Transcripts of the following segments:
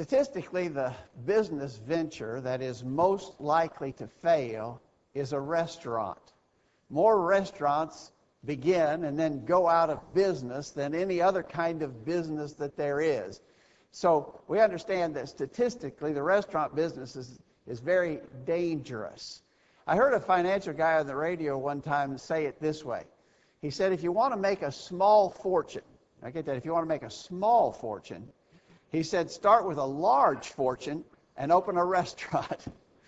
Statistically, the business venture that is most likely to fail is a restaurant. More restaurants begin and then go out of business than any other kind of business that there is. So we understand that statistically the restaurant business is very dangerous. I heard a financial guy on the radio one time say it this way. He said, if you want to make a small fortune, I get that, if you want to make a small fortune, he said, start with a large fortune and open a restaurant.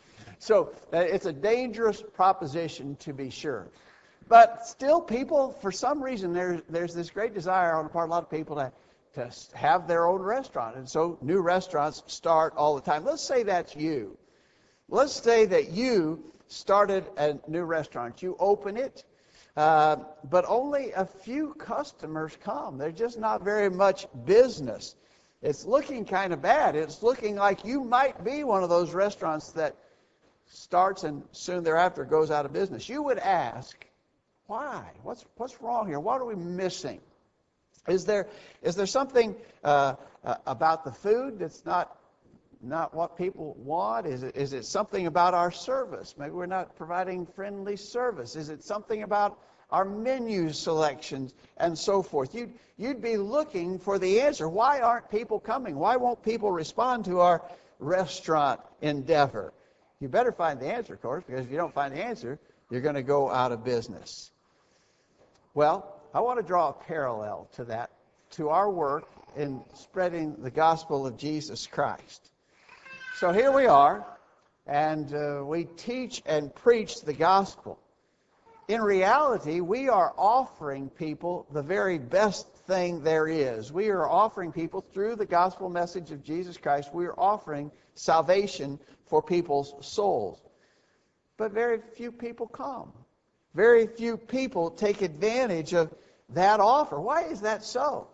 So it's a dangerous proposition, to be sure. But still, people, for some reason, there's this great desire on the part of a lot of people to have their own restaurant. And so new restaurants start all the time. Let's say that's you. Let's say that you started a new restaurant. You open it, but only a few customers come. There's just not very much business. It's looking kind of bad. It's looking like you might be one of those restaurants that starts and soon thereafter goes out of business. You would ask, why? What's wrong here? What are we missing? Is there something about the food that's not what people want? Is it something about our service? Maybe we're not providing friendly service. Is it something about our menu selections and so forth? You'd be looking for the answer. Why aren't people coming? Why won't people respond to our restaurant endeavor? You better find the answer, of course, because if you don't find the answer, you're going to go out of business. Well, I want to draw a parallel to that, to our work in spreading the gospel of Jesus Christ. So here we are, and we teach and preach the gospel. In reality, we are offering people the very best thing there is. We are offering people, through the gospel message of Jesus Christ, we are offering salvation for people's souls. But very few people come. Very few people take advantage of that offer. Why is that so?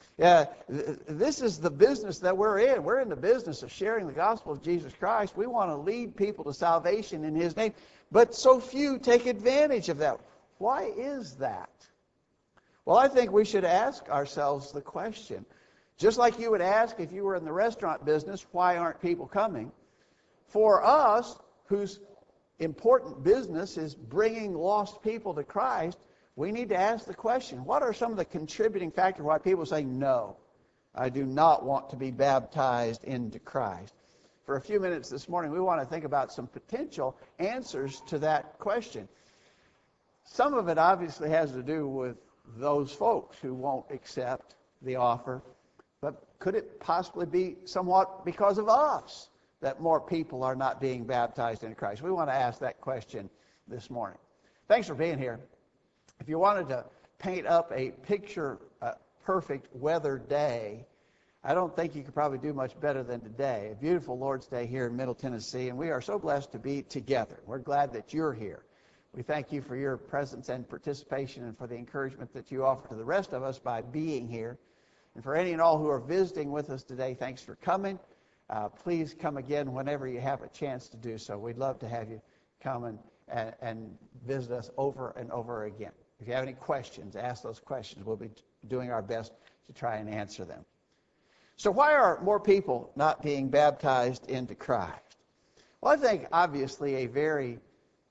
This is the business that we're in. We're in the business of sharing the gospel of Jesus Christ. We want to lead people to salvation in His name. But so few take advantage of that. Why is that? Well, I think we should ask ourselves the question. Just like you would ask if you were in the restaurant business, why aren't people coming? For us, whose important business is bringing lost people to Christ, we need to ask the question, what are some of the contributing factors why people say, no, I do not want to be baptized into Christ? For a few minutes this morning, we want to think about some potential answers to that question. Some of it obviously has to do with those folks who won't accept the offer, but could it possibly be somewhat because of us that more people are not being baptized into Christ? We want to ask that question this morning. Thanks for being here. If you wanted to paint up a picture perfect weather day, I don't think you could probably do much better than today. A beautiful Lord's Day here in Middle Tennessee, and we are so blessed to be together. We're glad that you're here. We thank you for your presence and participation and for the encouragement that you offer to the rest of us by being here. And for any and all who are visiting with us today, thanks for coming. Please come again whenever you have a chance to do so. We'd love to have you come and visit us over and over again. If you have any questions, ask those questions. We'll be doing our best to try and answer them. So why are more people not being baptized into Christ? Well, I think obviously a very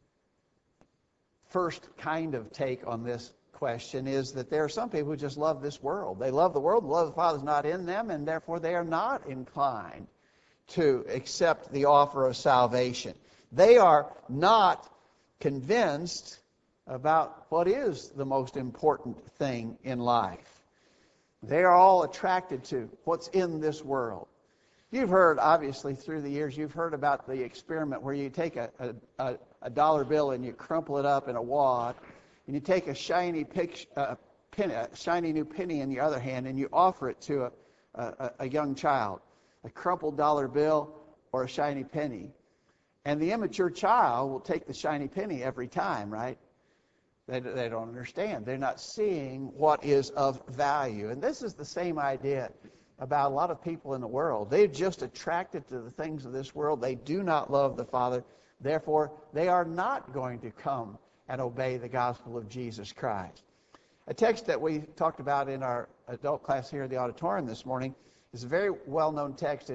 first kind of take on this question is that there are some people who just love this world. They love the world. The love of the Father is not in them, and therefore they are not inclined to accept the offer of salvation. They are not convinced about what is the most important thing in life. They are all attracted to what's in this world. You've heard, obviously, through the years, you've heard about the experiment where you take a dollar bill and you crumple it up in a wad, and you take a shiny new penny in your other hand and you offer it to a young child, a crumpled dollar bill or a shiny penny. And the immature child will take the shiny penny every time, right? They don't understand. They're not seeing what is of value. And this is the same idea about a lot of people in the world. They're just attracted to the things of this world. They do not love the Father. Therefore, they are not going to come and obey the gospel of Jesus Christ. A text that we talked about in our adult class here in the auditorium this morning is a very well-known text in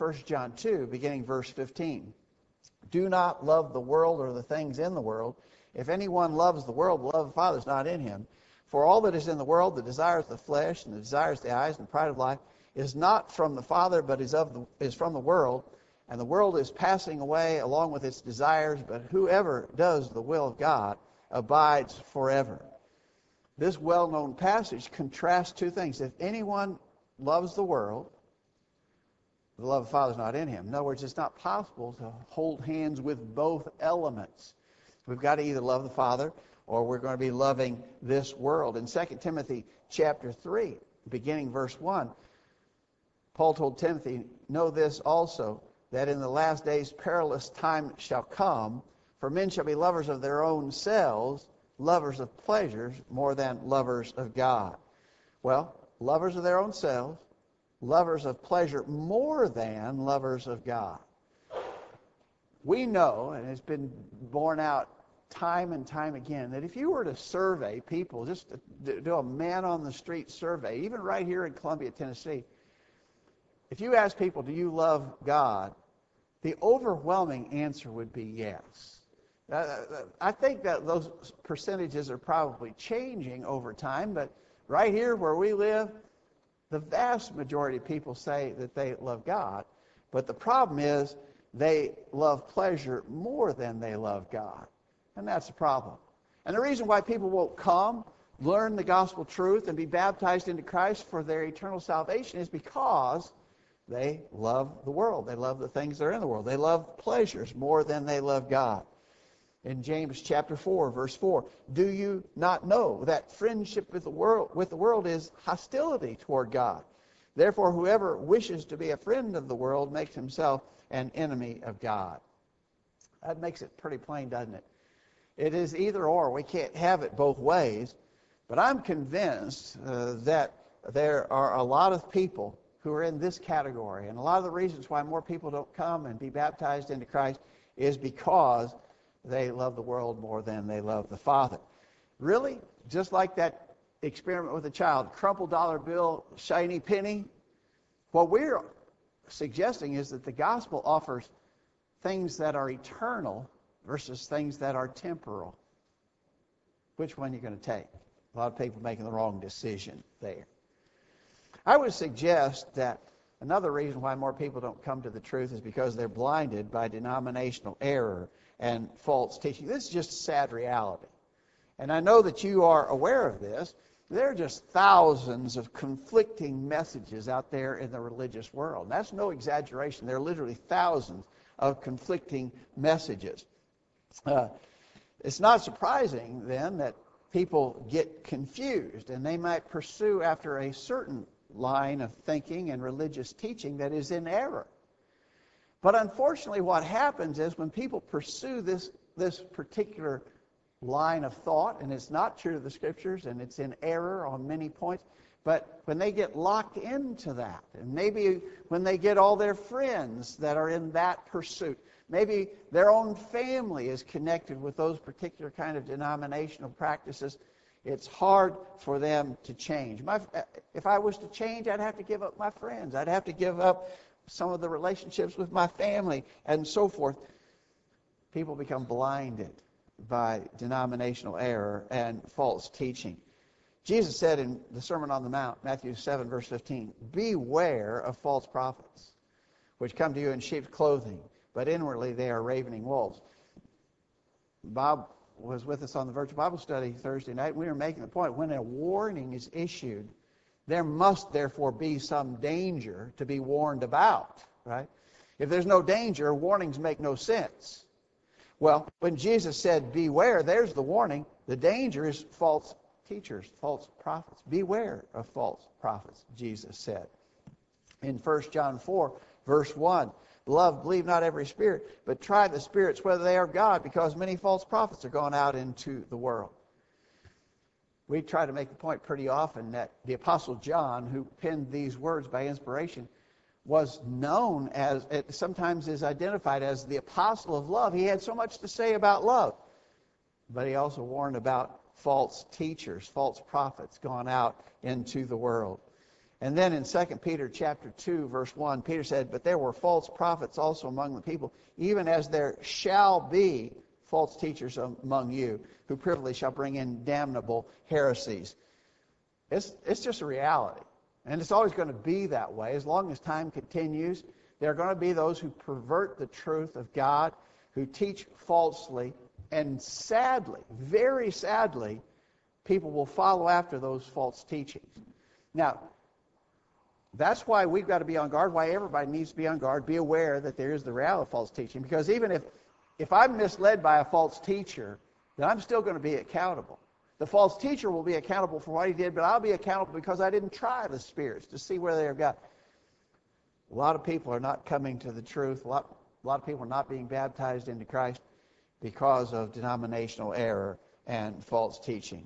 1 John 2, beginning verse 15. Do not love the world or the things in the world. If anyone loves the world, the love of the Father is not in him. For all that is in the world, the desires of the flesh and the desires of the eyes and the pride of life, is not from the Father, but is from the world. And the world is passing away along with its desires, but whoever does the will of God abides forever. This well-known passage contrasts two things. If anyone loves the world, the love of the Father is not in him. In other words, it's not possible to hold hands with both elements. We've got to either love the Father or we're going to be loving this world. In 2 Timothy chapter 3, beginning verse 1, Paul told Timothy, know this also, that in the last days perilous time shall come, for men shall be lovers of their own selves, lovers of pleasures more than lovers of God. Well, lovers of their own selves, lovers of pleasure more than lovers of God. We know, and it's been borne out time and time again, that if you were to survey people, just do a man-on-the-street survey, even right here in Columbia, Tennessee, if you ask people, do you love God, the overwhelming answer would be yes. I think that those percentages are probably changing over time, but right here where we live, the vast majority of people say that they love God, but the problem is they love pleasure more than they love God, and that's the problem. And the reason why people won't come, learn the gospel truth, and be baptized into Christ for their eternal salvation is because they love the world. They love the things that are in the world. They love pleasures more than they love God. In James chapter 4, verse 4, do you not know that friendship with the world is hostility toward God? Therefore, whoever wishes to be a friend of the world makes himself an enemy of God. That makes it pretty plain, doesn't it? It is either or. We can't have it both ways. But I'm convinced that there are a lot of people who are in this category. And a lot of the reasons why more people don't come and be baptized into Christ is because they love the world more than they love the Father. Really? Just like that experiment with a child, crumpled dollar bill, shiny penny? What we're suggesting is that the gospel offers things that are eternal versus things that are temporal. Which one are you going to take? A lot of people making the wrong decision there. I would suggest that another reason why more people don't come to the truth is because they're blinded by denominational error and false teaching. This is just a sad reality. And I know that you are aware of this. There are just thousands of conflicting messages out there in the religious world. And that's no exaggeration. There are literally thousands of conflicting messages. It's not surprising, then, that people get confused and they might pursue after a certain line of thinking and religious teaching that is in error. But unfortunately, what happens is when people pursue this particular line of thought, and it's not true to the Scriptures, and it's in error on many points, but when they get locked into that, and maybe when they get all their friends that are in that pursuit, maybe their own family is connected with those particular kind of denominational practices, it's hard for them to change. If I was to change, I'd have to give up my friends. I'd have to give up some of the relationships with my family and so forth. People become blinded by denominational error and false teaching. Jesus said in the Sermon on the Mount, Matthew 7, verse 15, beware of false prophets, which come to you in sheep's clothing, but inwardly they are ravening wolves. Bob was with us on the Virtual Bible Study Thursday night. We were making the point, when a warning is issued, there must therefore be some danger to be warned about, right? If there's no danger, warnings make no sense. Well, when Jesus said, beware, there's the warning. The danger is false teachers, false prophets. Beware of false prophets, Jesus said. In 1 John 4, verse 1, beloved, believe not every spirit, but try the spirits whether they are God, because many false prophets are gone out into the world. We try to make the point pretty often that the Apostle John, who penned these words by inspiration, was known as, sometimes is identified as the apostle of love. He had so much to say about love. But he also warned about false teachers, false prophets gone out into the world. And then in 2 Peter chapter 2, verse 1, Peter said, "But there were false prophets also among the people, even as there shall be false teachers among you, who privily shall bring in damnable heresies." It's just a reality. And it's always going to be that way. As long as time continues, there are going to be those who pervert the truth of God, who teach falsely, and sadly, very sadly, people will follow after those false teachings. Now, that's why we've got to be on guard, why everybody needs to be on guard, be aware that there is the reality of false teaching. Because even if I'm misled by a false teacher, then I'm still going to be accountable. The false teacher will be accountable for what he did, but I'll be accountable because I didn't try the spirits to see where they are got. A lot of people are not coming to the truth. A lot of people are not being baptized into Christ because of denominational error and false teaching.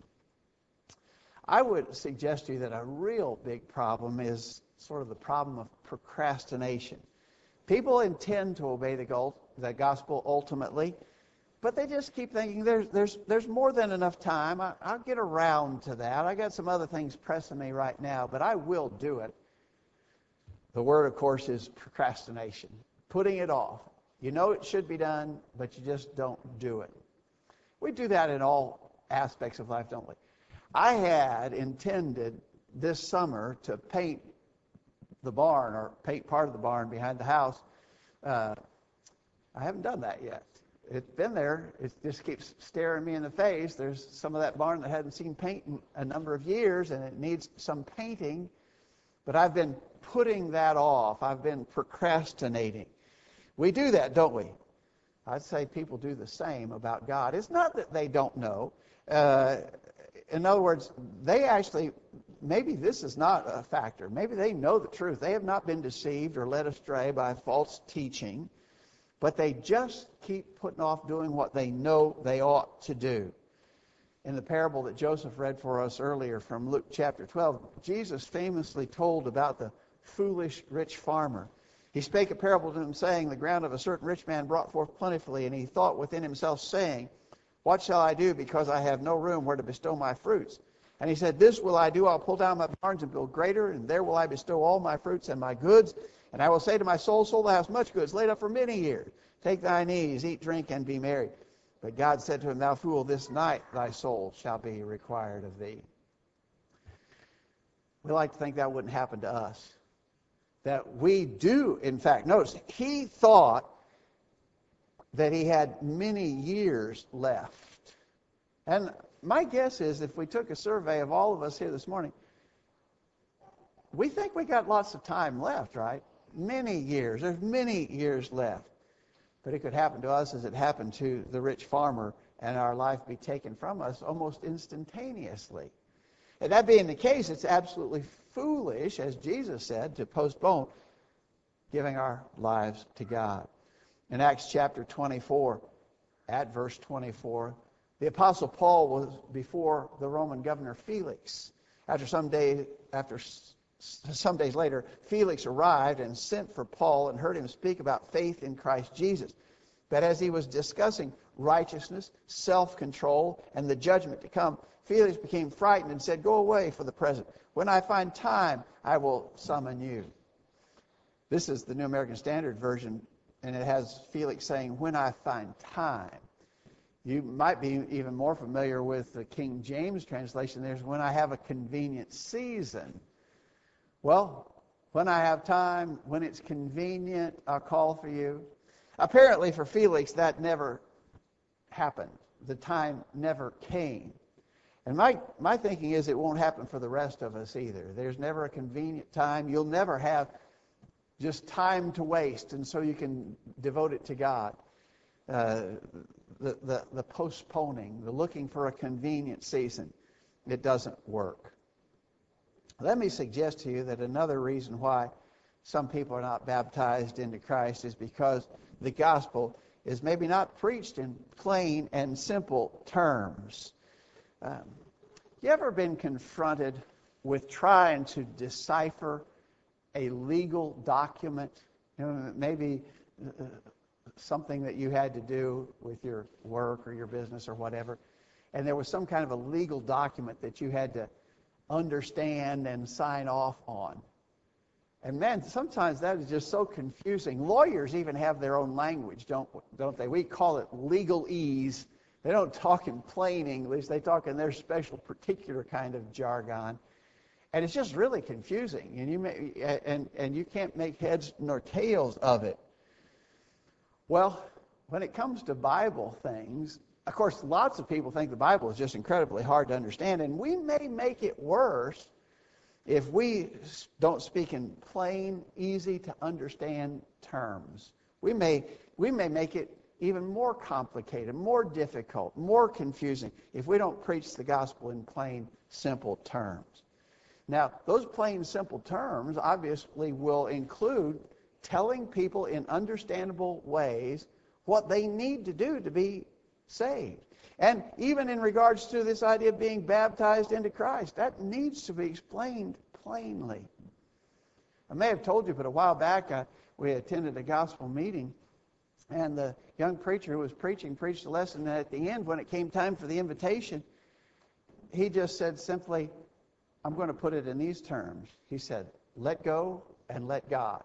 I would suggest to you that a real big problem is sort of the problem of procrastination. People intend to obey the gospel ultimately, but they just keep thinking there's more than enough time. I'll get around to that. I got some other things pressing me right now, but I will do it. The word, of course, is procrastination, putting it off. You know it should be done, but you just don't do it. We do that in all aspects of life, don't we? I had intended this summer to paint the barn, or paint part of the barn behind the house. I haven't done that yet. It's been there. It just keeps staring me in the face. There's some of that barn that hadn't seen paint in a number of years, and it needs some painting. But I've been putting that off. I've been procrastinating. We do that, don't we? I'd say people do the same about God. It's not that they don't know. In other words, they actually, maybe this is not a factor. Maybe they know the truth. They have not been deceived or led astray by false teaching, but they just keep putting off doing what they know they ought to do. In the parable that Joseph read for us earlier from Luke chapter 12, Jesus famously told about the foolish rich farmer. He spake a parable to him, saying, "The ground of a certain rich man brought forth plentifully, and he thought within himself, saying, What shall I do, because I have no room where to bestow my fruits? And he said, This will I do, I'll pull down my barns and build greater, and there will I bestow all my fruits and my goods. And I will say to my soul, Soul, thou hast much goods laid up for many years. Take thine ease, eat, drink, and be merry. But God said to him, Thou fool, this night thy soul shall be required of thee." We like to think that wouldn't happen to us. That we do, in fact, notice, he thought that he had many years left. And my guess is if we took a survey of all of us here this morning, we think we got lots of time left, right? Many years. There's many years left. But it could happen to us as it happened to the rich farmer, and our life be taken from us almost instantaneously. And that being the case, it's absolutely foolish, as Jesus said, to postpone giving our lives to God. In Acts chapter 24, at verse 24, the Apostle Paul was before the Roman governor Felix. Some days later, Felix arrived and sent for Paul and heard him speak about faith in Christ Jesus. But as he was discussing righteousness, self-control, and the judgment to come, Felix became frightened and said, "Go away for the present. When I find time, I will summon you." This is the New American Standard Version, and it has Felix saying, "When I find time." You might be even more familiar with the King James translation. There's "when I have a convenient season." Well, when I have time, when it's convenient, I'll call for you. Apparently for Felix, that never happened. The time never came. And my thinking is it won't happen for the rest of us either. There's never a convenient time. You'll never have just time to waste, and so you can devote it to God. The postponing, the looking for a convenient season, it doesn't work. Let me suggest to you that another reason why some people are not baptized into Christ is because the gospel is maybe not preached in plain and simple terms. You ever been confronted with trying to decipher a legal document? Maybe something that you had to do with your work or your business or whatever, and there was some kind of a legal document that you had to understand and sign off on. And man, sometimes that is just so confusing. Lawyers even have their own language, don't they? We call it legalese. They don't talk in plain English. They talk in their special, particular kind of jargon. And it's just really confusing. And you can't make heads nor tails of it. Well, when it comes to Bible things, of course, lots of people think the Bible is just incredibly hard to understand. And we may make it worse if we don't speak in plain, easy to understand terms. We may make it even more complicated, more difficult, more confusing if we don't preach the gospel in plain, simple terms. Now, those plain, simple terms obviously will include telling people in understandable ways what they need to do to be saved. And even in regards to this idea of being baptized into Christ, that needs to be explained plainly. I may have told you, but a while back we attended a gospel meeting, and the young preacher who was preaching preached a lesson, and at the end, when it came time for the invitation, he just said simply, I'm going to put it in these terms. He said, let go and let God.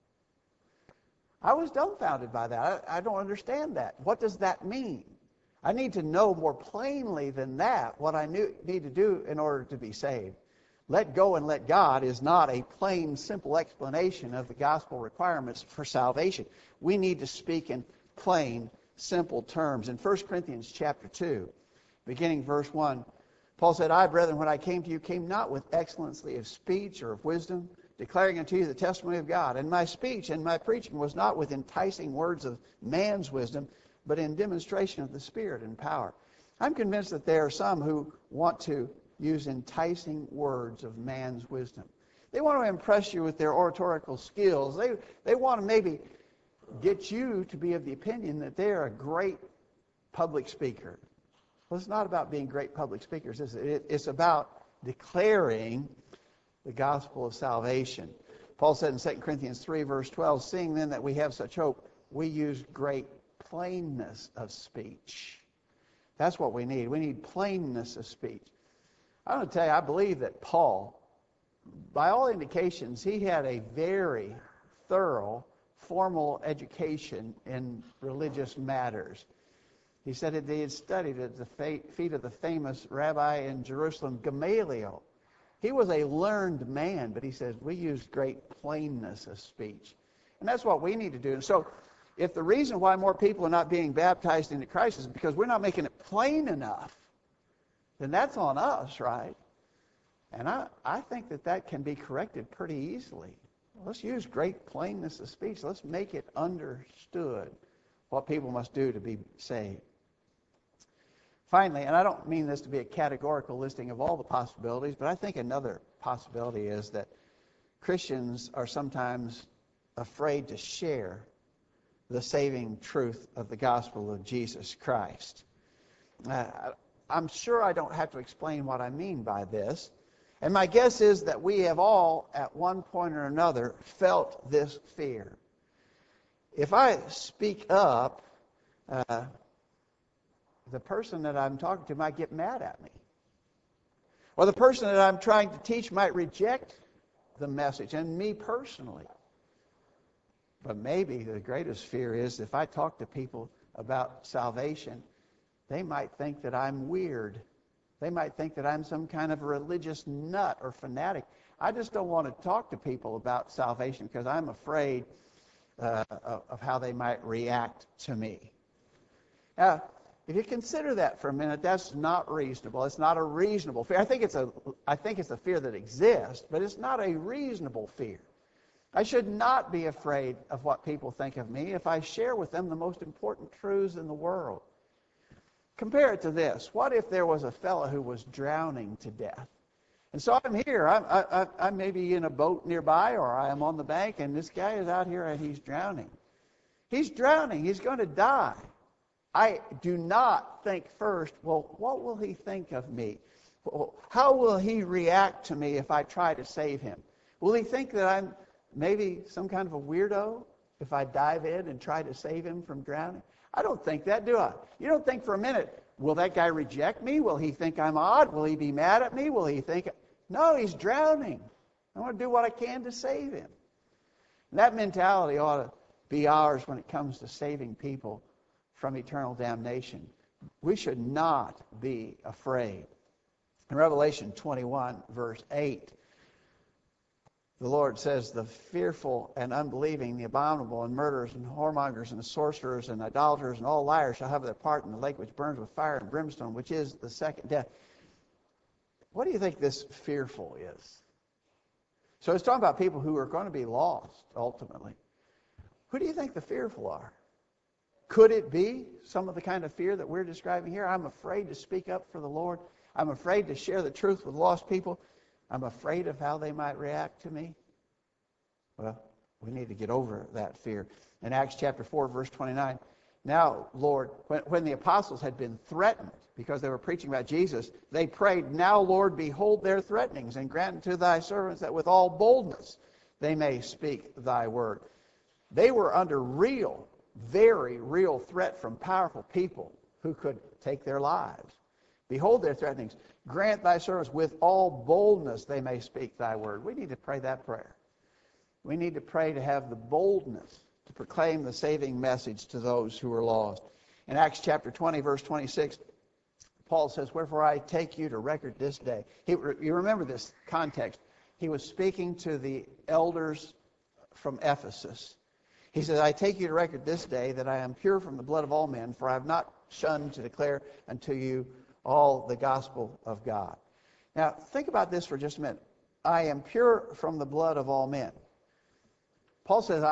I was dumbfounded by that. I don't understand that. What does that mean? I need to know more plainly than that what I need to do in order to be saved. Let go and let God is not a plain, simple explanation of the gospel requirements for salvation. We need to speak in plain, simple terms. In 1 Corinthians chapter 2, beginning verse 1, Paul said, I, brethren, when I came to you, came not with excellency of speech or of wisdom, declaring unto you the testimony of God. And my speech and my preaching was not with enticing words of man's wisdom, but in demonstration of the Spirit and power. I'm convinced that there are some who want to use enticing words of man's wisdom. They want to impress you with their oratorical skills. They want to maybe get you to be of the opinion that they're a great public speaker. Well, it's not about being great public speakers. It's about declaring the gospel of salvation. Paul said in 2 Corinthians 3, verse 12, seeing then that we have such hope, we use great plainness of speech. That's what we need. We need plainness of speech. I want to tell you, I believe that Paul, by all indications, he had a very thorough, formal education in religious matters. He said that he had studied at the feet of the famous rabbi in Jerusalem, Gamaliel. He was a learned man, but he says we use great plainness of speech. And that's what we need to do. And so if the reason why more people are not being baptized into Christ is because we're not making it plain enough, then that's on us, right? And I think that can be corrected pretty easily. Let's use great plainness of speech. Let's make it understood what people must do to be saved. Finally, and I don't mean this to be a categorical listing of all the possibilities, but I think another possibility is that Christians are sometimes afraid to share the saving truth of the gospel of Jesus Christ. I'm sure I don't have to explain what I mean by this. And my guess is that we have all, at one point or another, felt this fear. If I speak up, the person that I'm talking to might get mad at me. Or the person that I'm trying to teach might reject the message, and me personally. But maybe the greatest fear is if I talk to people about salvation, they might think that I'm weird. They might think that I'm some kind of religious nut or fanatic. I just don't want to talk to people about salvation because I'm afraid of how they might react to me. Now, if you consider that for a minute, that's not reasonable. It's not a reasonable fear. I think it's a fear that exists, but it's not a reasonable fear. I should not be afraid of what people think of me if I share with them the most important truths in the world. Compare it to this. What if there was a fellow who was drowning to death? And so I'm here. I may be in a boat nearby, or I am on the bank, and this guy is out here and he's drowning. He's drowning. He's going to die. I do not think first, well, what will he think of me? How will he react to me if I try to save him? Will he think that I'm maybe some kind of a weirdo if I dive in and try to save him from drowning? I don't think that, do I? You don't think for a minute, will that guy reject me? Will he think I'm odd? Will he be mad at me? Will he think... No, he's drowning. I want to do what I can to save him. And that mentality ought to be ours when it comes to saving people from eternal damnation. We should not be afraid. In Revelation 21, verse 8, the Lord says, the fearful and unbelieving, the abominable and murderers and whoremongers and sorcerers and idolaters and all liars shall have their part in the lake which burns with fire and brimstone, which is the second death. What do you think this fearful is? So it's talking about people who are going to be lost, ultimately. Who do you think the fearful are? Could it be some of the kind of fear that we're describing here? I'm afraid to speak up for the Lord. I'm afraid to share the truth with lost people. I'm afraid of how they might react to me. Well, we need to get over that fear. In Acts chapter 4, verse 29, now, Lord, when the apostles had been threatened because they were preaching about Jesus, they prayed, now, Lord, behold their threatenings, and grant unto thy servants that with all boldness they may speak thy word. They were under real, very real threat from powerful people who could take their lives. Behold their threatenings. Grant thy servants with all boldness they may speak thy word. We need to pray that prayer. We need to pray to have the boldness to proclaim the saving message to those who are lost. In Acts chapter 20, verse 26, Paul says, wherefore I take you to record this day. You remember this context. He was speaking to the elders from Ephesus. He says, I take you to record this day that I am pure from the blood of all men, for I have not shunned to declare unto you all the gospel of God. Now, think about this for just a minute. I am pure from the blood of all men. Paul says,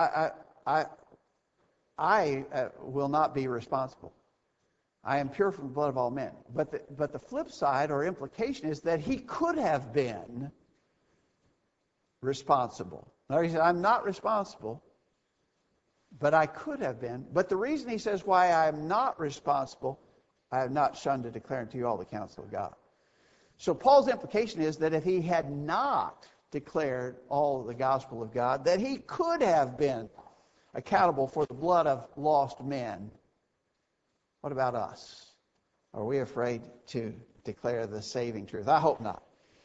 I will not be responsible. I am pure from the blood of all men. But the flip side or implication is that he could have been responsible. Now, he said, I'm not responsible, but I could have been. But the reason he says why I am not responsible, I have not shunned to declare unto you all the counsel of God. So Paul's implication is that if he had not declared all the gospel of God, that he could have been accountable for the blood of lost men. What about us? Are we afraid to declare the saving truth? I hope not.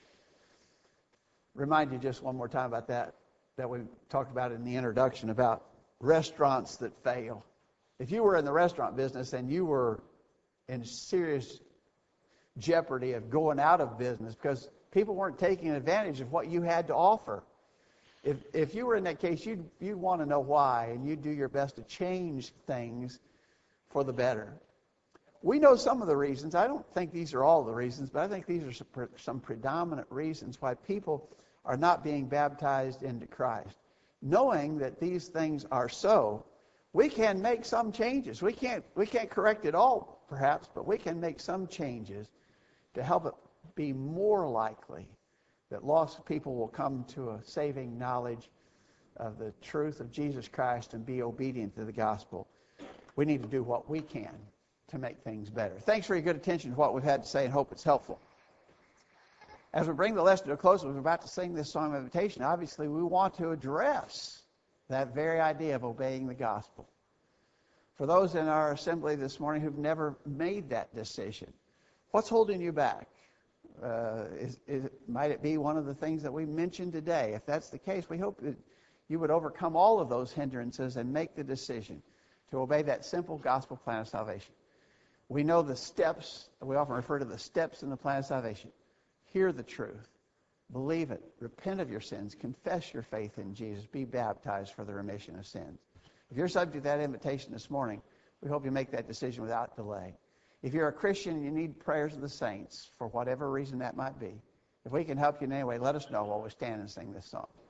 Remind you just one more time about that we talked about in the introduction about restaurants that fail. If you were in the restaurant business and you were in serious jeopardy of going out of business because people weren't taking advantage of what you had to offer, if you were in that case, you'd want to know why, and you'd do your best to change things for the better. We know some of the reasons. I don't think these are all the reasons, but I think these are some predominant reasons why people are not being baptized into Christ. Knowing that these things are so, we can make some changes. We can't correct it all, perhaps, but we can make some changes to help it be more likely that lost people will come to a saving knowledge of the truth of Jesus Christ and be obedient to the gospel. We need to do what we can to make things better. Thanks for your good attention to what we've had to say, and hope it's helpful. As we bring the lesson to a close, we're about to sing this song of invitation. Obviously, we want to address that very idea of obeying the gospel. For those in our assembly this morning who've never made that decision, what's holding you back? Might it be one of the things that we mentioned today? If that's the case, we hope that you would overcome all of those hindrances and make the decision to obey that simple gospel plan of salvation. We know the steps. We often refer to the steps in the plan of salvation. Hear the truth. Believe it. Repent of your sins. Confess your faith in Jesus. Be baptized for the remission of sins. If you're subject to that invitation this morning, we hope you make that decision without delay. If you're a Christian and you need prayers of the saints, for whatever reason that might be, if we can help you in any way, let us know while we stand and sing this song.